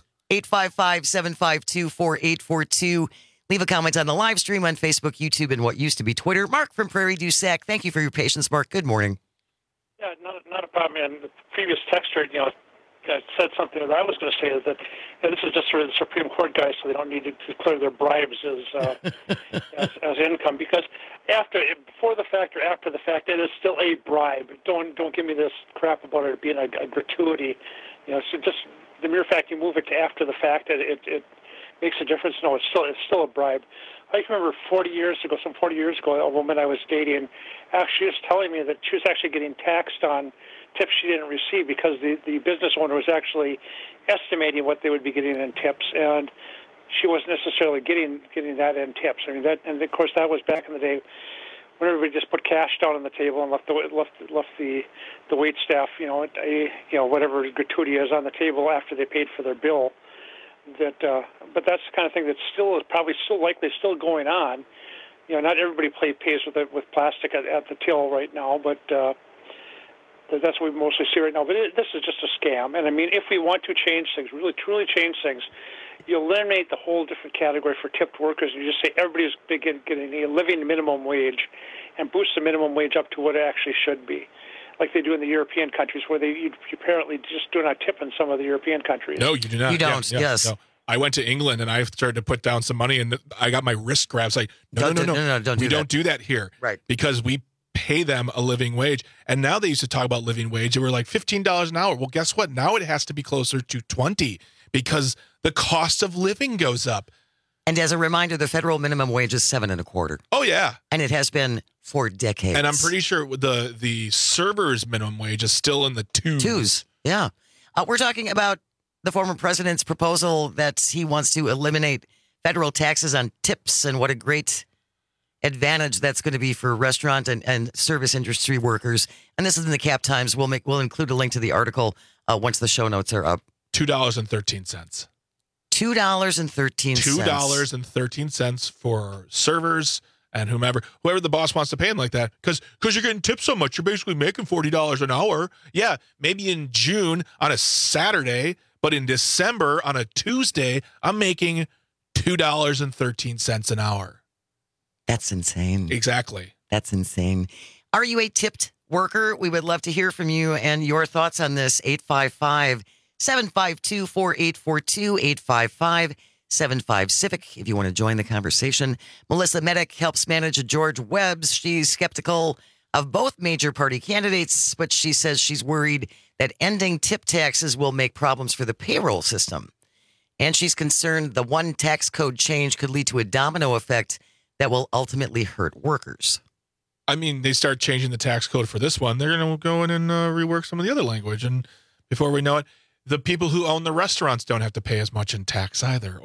855-752-4842. Leave a comment on the live stream on Facebook, YouTube, and what used to be Twitter. Mark from Prairie du Sac. Thank you for your patience, Mark. Good morning. Yeah, not a problem. And the previous texter, said something that I was going to say is that this is just for the Supreme Court guys, so they don't need to declare their bribes as income. Because before the fact or after the fact, it is still a bribe. Don't give me this crap about it being a gratuity. So just the mere fact you move it to after the fact, it makes a difference. No, it's still a bribe. I can remember 40 years ago, a woman I was dating actually was telling me that she was actually getting taxed on tips she didn't receive because the business owner was actually estimating what they would be getting in tips, and she wasn't necessarily getting that in tips. I mean, and of course that was back in the day when everybody just put cash down on the table and left the wait staff, whatever gratuity is on the table after they paid for their bill. But that's the kind of thing that's probably likely going on. Not everybody pays with plastic at the till right now, but that's what we mostly see right now. But this is just a scam. And I mean, if we want to change things, really truly change things, you eliminate the whole different category for tipped workers, and you just say everybody's getting a living minimum wage, and boost the minimum wage up to what it actually should be, like they do in the European countries, where you apparently just do not tip in some of the European countries. No, you do not. You don't. Yes. No. I went to England and I started to put down some money, and I got my wrist grabbed. Like, no, we don't do that here, right? Because we pay them a living wage. And now they used to talk about living wage. They were like $15 an hour. Well, guess what? Now it has to be closer to $20 because the cost of living goes up. And as a reminder, the federal minimum wage is $7.25. Oh, yeah. And it has been for decades. And I'm pretty sure the server's minimum wage is still in the twos. Yeah. We're talking about the former president's proposal that he wants to eliminate federal taxes on tips and what a great advantage that's going to be for restaurant and service industry workers. And this is in the Cap Times. We'll include a link to the article once the show notes are up. $2.13. $2.13. $2.13 for servers and whoever the boss wants to pay them like that. Because you're getting tipped so much, you're basically making $40 an hour. Yeah, maybe in June on a Saturday, but in December on a Tuesday, I'm making $2.13 an hour. That's insane. Exactly. That's insane. Are you a tipped worker? We would love to hear from you and your thoughts on this. 855-752-4842, 855-75-CIVIC if you want to join the conversation. Melissa Medic helps manage George Webb's. She's skeptical of both major party candidates, but she says she's worried that ending tip taxes will make problems for the payroll system. And she's concerned the one tax code change could lead to a domino effect that will ultimately hurt workers. I mean, they start changing the tax code for this one. They're going to go in and rework some of the other language. And before we know it, the people who own the restaurants don't have to pay as much in tax either.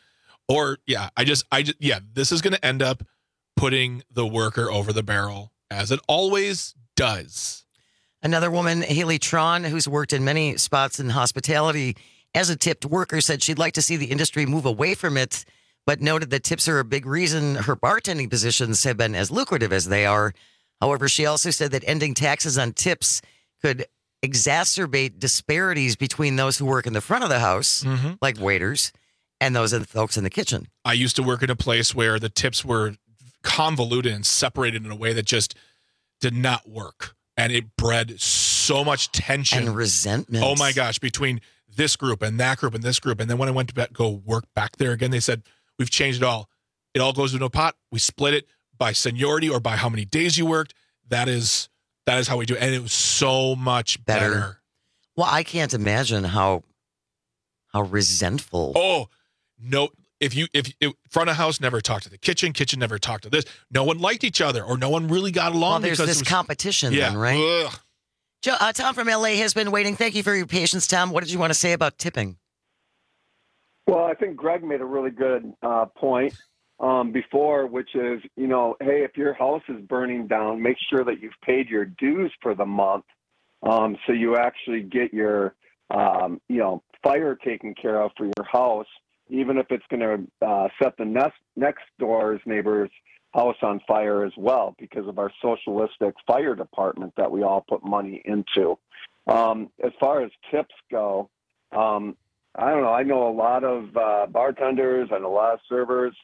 This is going to end up putting the worker over the barrel, as it always does. Another woman, Haley Tron, who's worked in many spots in hospitality as a tipped worker, said she'd like to see the industry move away from it, but noted that tips are a big reason her bartending positions have been as lucrative as they are. However, she also said that ending taxes on tips could exacerbate disparities between those who work in the front of the house, like waiters, and those folks in the kitchen. I used to work in a place where the tips were convoluted and separated in a way that just did not work. And it bred so much tension. And resentment. Oh, my gosh, between this group and that group and this group. And then when I went to go work back there again, they said, we've changed it all. It all goes into a pot. We split it by seniority or by how many days you worked. That is how we do it. And it was so much better. Well, I can't imagine how resentful. Oh, no. If front of house never talked to the kitchen never talked to this. No one liked each other, or no one really got along. Well, there's this competition then, right? Joe, Tom from LA has been waiting. Thank you for your patience, Tom. What did you want to say about tipping? Well, I think Greg made a really good point before, which is, hey, if your house is burning down, make sure that you've paid your dues for the month, so you actually get your, fire taken care of for your house, even if it's going to set the next door's neighbor's house on fire as well, because of our socialistic fire department that we all put money into. As far as tips go, I don't know. I know a lot of bartenders and a lot of servers.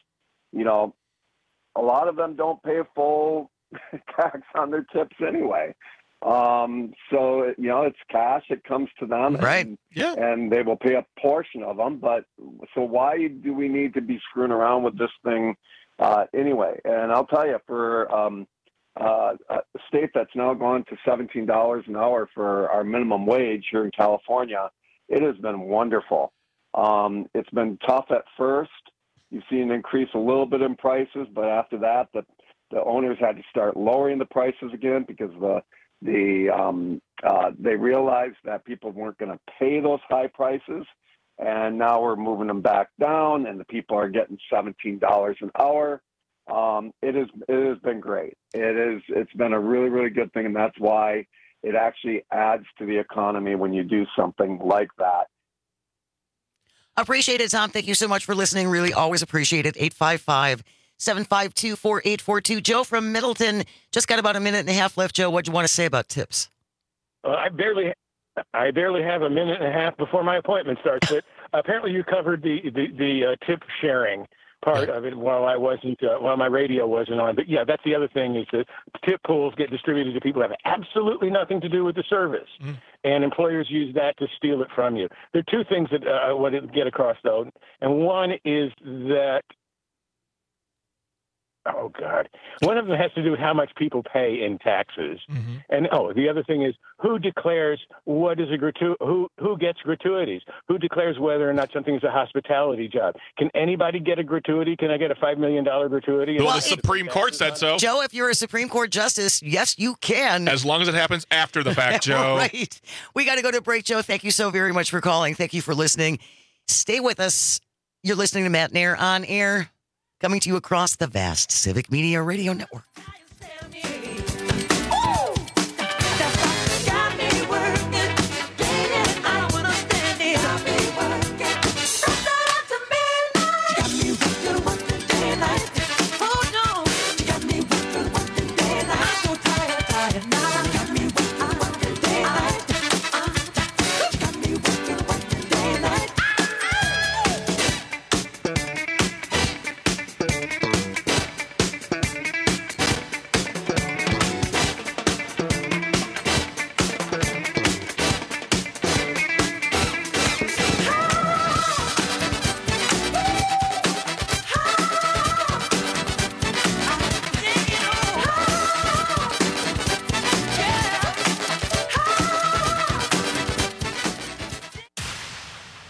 A lot of them don't pay full tax on their tips anyway. So, it's cash. It comes to them. Right. And they will pay a portion of them. But so why do we need to be screwing around with this thing anyway? And I'll tell you, for a state that's now gone to $17 an hour for our minimum wage here in California, it has been wonderful. It's been tough at first. You've seen an increase a little bit in prices, but after that, the owners had to start lowering the prices again because they realized that people weren't going to pay those high prices, and now we're moving them back down, and the people are getting $17 an hour. It has been great. It's been a really, really good thing, and that's why it actually adds to the economy when you do something like that. Appreciate it, Tom. Thank you so much for listening. Really always appreciate it. 855-752-4842. Joe from Middleton. Just got about a minute and a half left. Joe, what do you want to say about tips? I barely have a minute and a half before my appointment starts. But apparently you covered the tip sharing part of it while my radio wasn't on. But yeah, that's the other thing is that tip pools get distributed to people who have absolutely nothing to do with the service. And employers use that to steal it from you. There are two things that I want to get across, though. And one is that, one of them has to do with how much people pay in taxes. And the other thing is who declares what is who gets gratuities? Who declares whether or not something is a hospitality job? Can anybody get a gratuity? Can I get a $5 million gratuity? Well, the Supreme Court said so. Joe, if you're a Supreme Court justice, yes, you can. As long as it happens after the fact, Joe. Right. We got to go to break, Joe. Thank you so very much for calling. Thank you for listening. Stay with us. You're listening to Matt Nair on air, coming to you across the vast Civic Media Radio Network.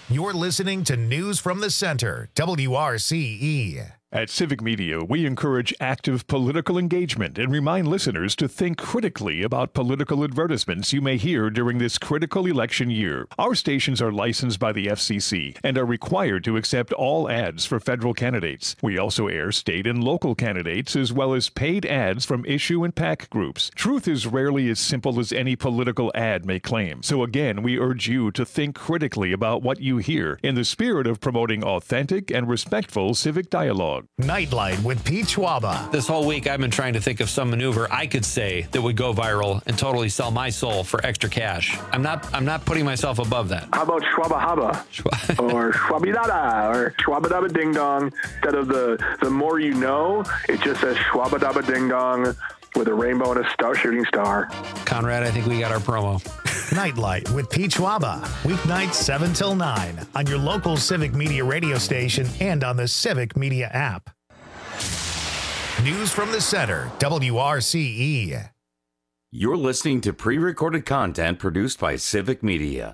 You're listening to News from the Center, WRCE. At Civic Media, we encourage active political engagement and remind listeners to think critically about political advertisements you may hear during this critical election year. Our stations are licensed by the FCC and are required to accept all ads for federal candidates. We also air state and local candidates as well as paid ads from issue and PAC groups. Truth is rarely as simple as any political ad may claim. So again, we urge you to think critically about what you hear in the spirit of promoting authentic and respectful civic dialogue. Nightlight with Pete Schwaba. This whole week, I've been trying to think of some maneuver I could say that would go viral and totally sell my soul for extra cash. I'm not putting myself above that. How about Schwaba Haba? Or Schwabidada? Or Schwabadaba Ding Dong? Instead of the more you know, it just says Schwabadaba Ding Dong with a rainbow and a shooting star. Conrad, I think we got our promo. Nightlight with Pete Schwaba. Weeknights 7 till 9 on your local Civic Media radio station and on the Civic Media app. News from the Center, WRCE. You're listening to pre-recorded content produced by Civic Media.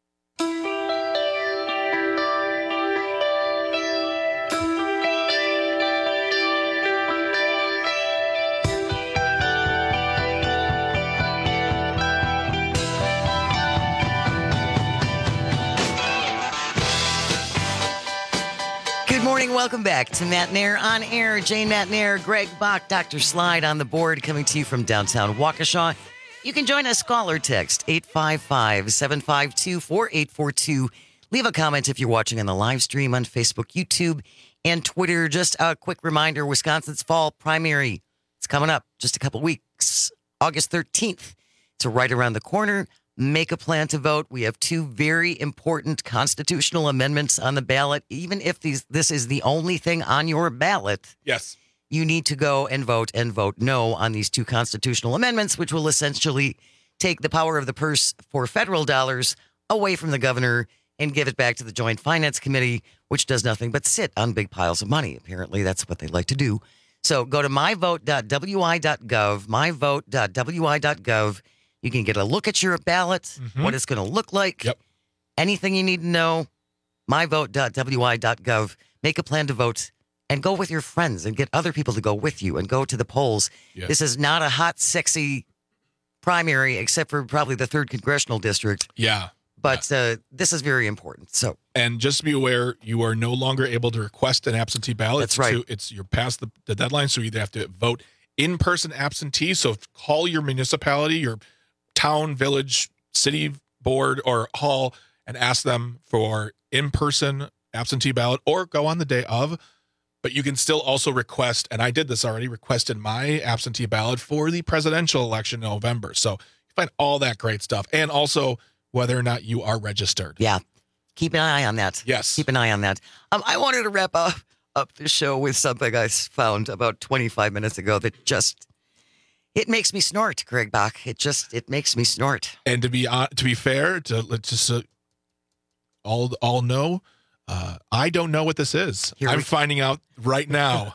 Welcome back to Matt Nair on Air. Jane Matt Nair, Greg Bach, Dr. Slide on the board, coming to you from downtown Waukesha. You can join us, call or text 855-752-4842. Leave a comment if you're watching on the live stream on Facebook, YouTube, and Twitter. Just a quick reminder, Wisconsin's fall primary. It's coming up just a couple weeks, August 13th. It's right around the corner. Make a plan to vote. We have two very important constitutional amendments on the ballot. Even if this is the only thing on your ballot, yes, you need to go and vote no on these two constitutional amendments, which will essentially take the power of the purse for federal dollars away from the governor and give it back to the Joint Finance Committee, which does nothing but sit on big piles of money. Apparently, that's what they like to do. So go to myvote.wi.gov, myvote.wi.gov. You can get a look at your ballot, what it's going to look like, anything you need to know, myvote.wi.gov. Make a plan to vote and go with your friends and get other people to go with you and go to the polls. Yes. This is not a hot, sexy primary, except for probably the 3rd Congressional District. Yeah. But this is very important. So, and just be aware, you are no longer able to request an absentee ballot. That's right. You're past the deadline, so you either have to vote in-person absentee. So call your municipality, your town, village, city board, or hall and ask them for in-person absentee ballot, or go on the day of. But you can still also request, and I did this already, requested my absentee ballot for the presidential election in November. So you find all that great stuff. And also whether or not you are registered. Yeah. Keep an eye on that. Yes. Keep an eye on that. I wanted to wrap up the show with something I found about 25 minutes ago that just... It makes me snort, Greg Bach. It makes me snort. And to be fair, all know, I don't know what this is. I'm finding out right now.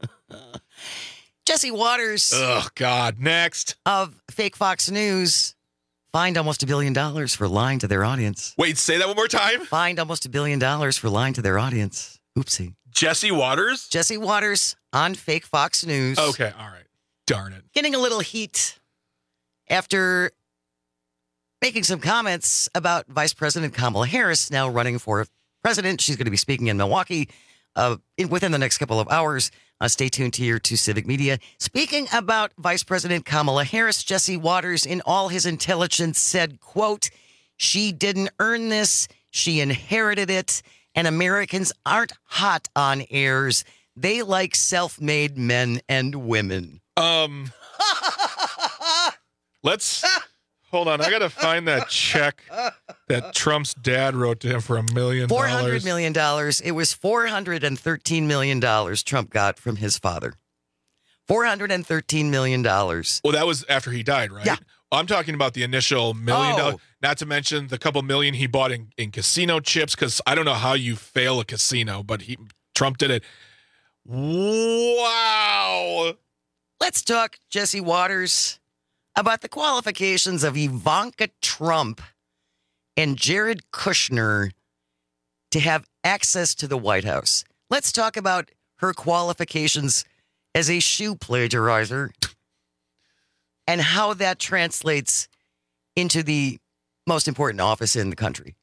Jesse Waters. Oh God! Next of Fake Fox News fined almost $1 billion for lying to their audience. Wait, say that one more time. Fined almost $1 billion for lying to their audience. Oopsie. Jesse Waters. Jesse Waters on Fake Fox News. Okay, all right. Darn it. Getting a little heat after making some comments about Vice President Kamala Harris now running for president. She's going to be speaking in Milwaukee within the next couple of hours. Stay tuned here to Civic Media. Speaking about Vice President Kamala Harris, Jesse Waters, in all his intelligence, said, quote, "She didn't earn this. She inherited it. And Americans aren't hot on heirs. They like self-made men and women." Let's hold on. I got to find that check that Trump's dad wrote to him for $1 million. $400 million. It was $413 million Trump got from his father. $413 million. Well, that was after he died, right? Yeah. I'm talking about the initial $1 million, not to mention the couple million he bought in casino chips, because I don't know how you fail a casino, but Trump did it. Wow. Let's talk, Jesse Waters, about the qualifications of Ivanka Trump and Jared Kushner to have access to the White House. Let's talk about her qualifications as a shoe plagiarizer and how that translates into the most important office in the country.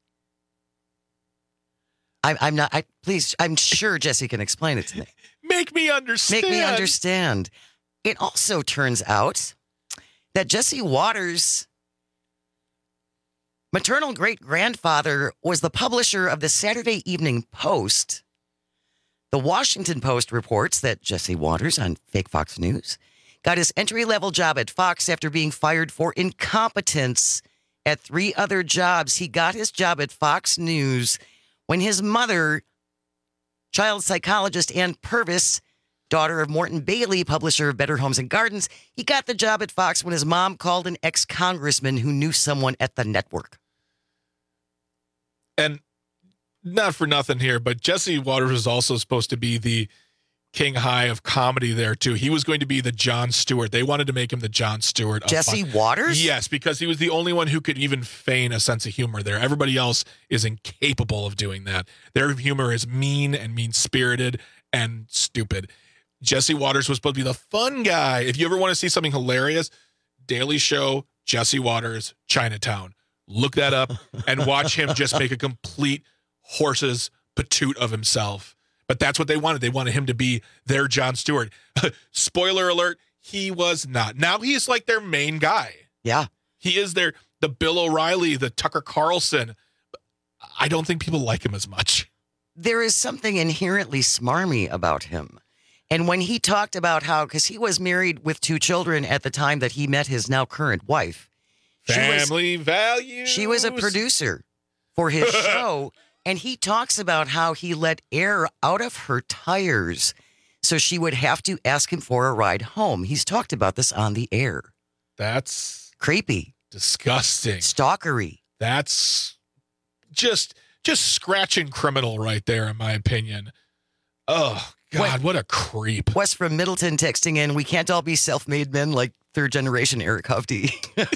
I'm sure Jesse can explain it to me. Make me understand. It also turns out that Jesse Waters' maternal great-grandfather was the publisher of the Saturday Evening Post. The Washington Post reports that Jesse Waters on fake Fox News got his entry-level job at Fox after being fired for incompetence at 3 other jobs. He got his job at Fox News when his mother, child psychologist Ann Purvis, daughter of Morton Bailey, publisher of Better Homes and Gardens, he got the job at Fox when his mom called an ex-congressman who knew someone at the network. And not for nothing here, but Jesse Waters was also supposed to be the king high of comedy there, too. He was going to be the Jon Stewart. They wanted to make him the Jon Stewart. Jesse Waters? Yes, because he was the only one who could even feign a sense of humor there. Everybody else is incapable of doing that. Their humor is mean and mean-spirited and stupid. Jesse Waters was supposed to be the fun guy. If you ever want to see something hilarious, Daily Show, Jesse Waters, Chinatown. Look that up and watch him just make a complete horse's patoot of himself. But that's what they wanted. They wanted him to be their Jon Stewart. Spoiler alert, he was not. Now he's like their main guy. Yeah. He is the Bill O'Reilly, the Tucker Carlson. I don't think people like him as much. There is something inherently smarmy about him. And when he talked about how, because he was married with 2 children at the time that he met his now current wife. Family values. She was a producer for his show. And he talks about how he let air out of her tires so she would have to ask him for a ride home. He's talked about this on the air. That's creepy. Disgusting. Stalkery. That's just scratching criminal right there, in my opinion. Oh, God, what a creep. Wes from Middleton texting in, we can't all be self-made men like third-generation Eric Hovde.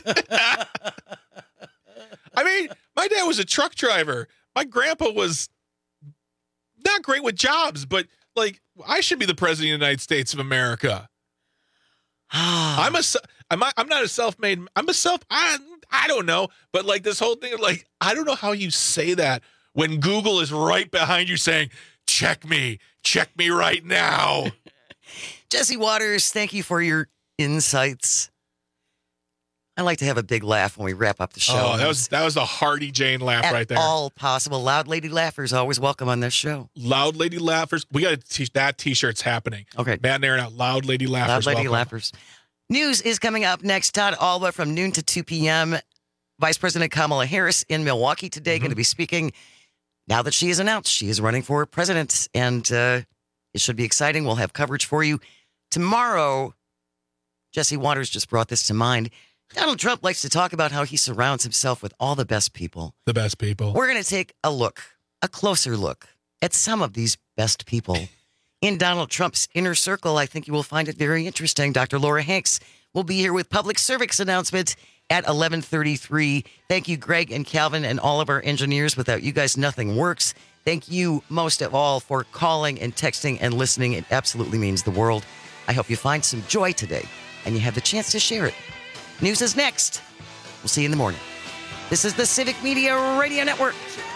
I mean, my dad was a truck driver. My grandpa was not great with jobs, but like I should be the president of the United States of America. I'm not a self-made. I don't know, but like this whole thing, like I don't know how you say that when Google is right behind you saying, check me right now. Jesse Waters, thank you for your insights. I like to have a big laugh when we wrap up the show. Oh, that was a Hardy Jane laugh right there. All possible. Loud Lady Laughers always welcome on this show. Loud Lady Laughers. We got that T-shirt's happening. Okay. Matt and Aaron out. Loud Lady Laughers. Loud Lady Laughers. News is coming up next. Todd Alba from noon to 2 p.m. Vice President Kamala Harris in Milwaukee today, going to be speaking. Now that she is announced, she is running for president, and it should be exciting. We'll have coverage for you tomorrow. Jesse Waters just brought this to mind. Donald Trump likes to talk about how he surrounds himself with all the best people. The best people. We're going to take a closer look at some of these best people. In Donald Trump's inner circle, I think you will find it very interesting. Dr. Laura Hanks will be here with public service announcement at 11:33. Thank you, Greg and Calvin and all of our engineers. Without you guys, nothing works. Thank you most of all for calling and texting and listening. It absolutely means the world. I hope you find some joy today and you have the chance to share it. News is next. We'll see you in the morning. This is the Civic Media Radio Network.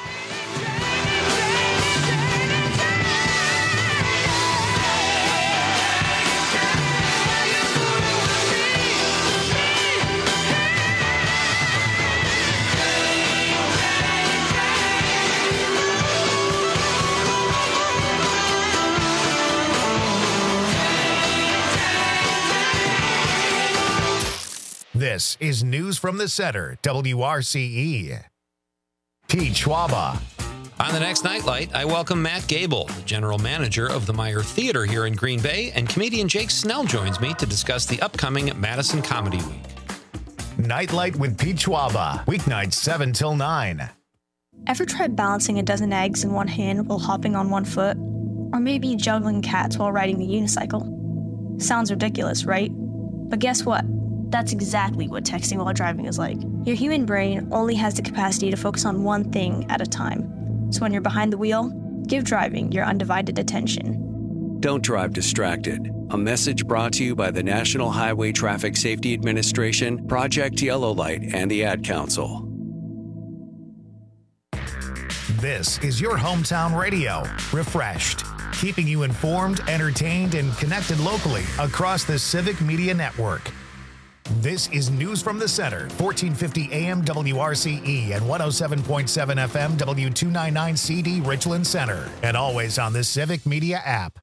This is News from the Center, WRCE. Pete Schwaba. On the next Nightlight, I welcome Matt Gable, the general manager of the Meyer Theater here in Green Bay, and comedian Jake Snell joins me to discuss the upcoming Madison Comedy Week. Nightlight with Pete Schwaba, weeknights 7 till 9. Ever tried balancing a dozen eggs in one hand while hopping on one foot? Or maybe juggling cats while riding the unicycle? Sounds ridiculous, right? But guess what? That's exactly what texting while driving is like. Your human brain only has the capacity to focus on one thing at a time. So when you're behind the wheel, give driving your undivided attention. Don't drive distracted. A message brought to you by the National Highway Traffic Safety Administration, Project Yellow Light, and the Ad Council. This is your hometown radio, Refreshed, keeping you informed, entertained, and connected locally across the Civic Media Network. This is News from the Center, 1450 AM WRCE and 107.7 FM W299CD Richland Center, and always on the Civic Media app.